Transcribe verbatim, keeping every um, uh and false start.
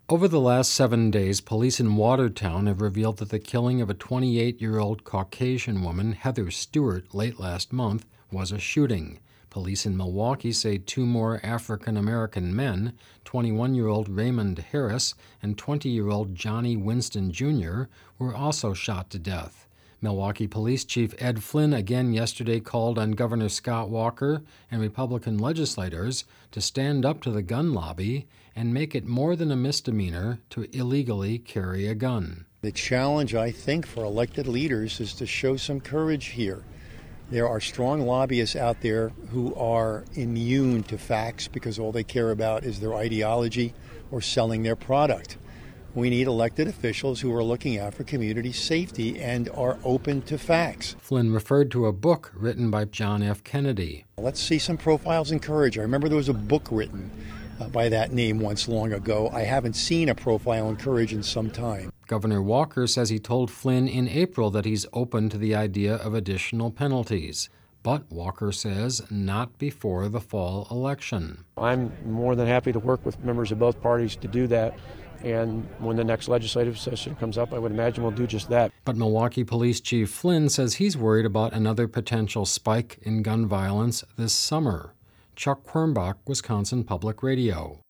Over the last seven days, police in Watertown have revealed that the killing of a twenty-eight-year-old Caucasian woman, Heather Stewart, late last month was a shooting. Police in Milwaukee say two more African-American men, twenty-one-year-old Raymond Harris and twenty-year-old Johnny Winston Junior, were also shot to death. Milwaukee Police Chief Ed Flynn again yesterday called on Governor Scott Walker and Republican legislators to stand up to the gun lobby and make it more than a misdemeanor to illegally carry a gun. The challenge, I think, for elected leaders is to show some courage here. There are strong lobbyists out there who are immune to facts because all they care about is their ideology or selling their product. We need elected officials who are looking out for community safety and are open to facts. Flynn referred to a book written by John F. Kennedy. Let's see some profiles in courage. I remember there was a book written uh, by that name once long ago. I haven't seen a profile in courage in some time. Governor Walker says he told Flynn in April that he's open to the idea of additional penalties. But Walker says not before the fall election. I'm more than happy to work with members of both parties to do that. And when the next legislative session comes up, I would imagine we'll do just that. But Milwaukee Police Chief Flynn says he's worried about another potential spike in gun violence this summer. Chuck Quirmbach, Wisconsin Public Radio.